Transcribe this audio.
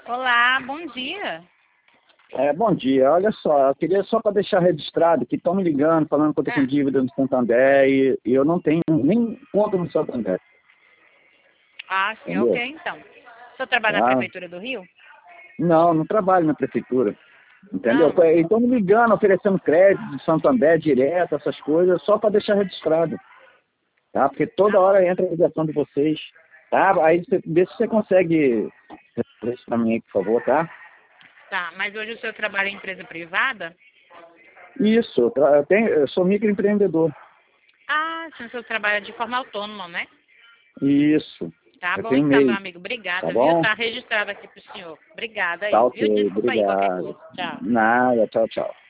Olá, bom dia. Bom dia. Olha só, eu queria só para deixar registrado que estão me ligando, falando que eu estou com Ah, dívida no Santander e eu não tenho nem conta no Santander, sim, ok, entendeu? então. O senhor trabalha na Tá? Prefeitura do Rio? Não, não trabalho na prefeitura, entendeu? Não. Estão me ligando, oferecendo crédito de Santander direto, essas coisas, só para deixar registrado, tá? Porque toda hora entra a ligação de vocês, tá? Aí você vê se você consegue responder isso para mim aí, por favor, tá? Tá, mas hoje o senhor trabalha em empresa privada? Isso, eu sou microempreendedor. Sim, o senhor trabalha de forma autônoma, né? Isso, Tá eu bom tenho então, meu MEI, amigo. tá Obrigada, viu? bom? Tá registrado aqui pro senhor. Obrigada Tá aí, ok, viu? Desculpa aí qualquer obrigado. coisa. Tchau. Nada, tchau, tchau.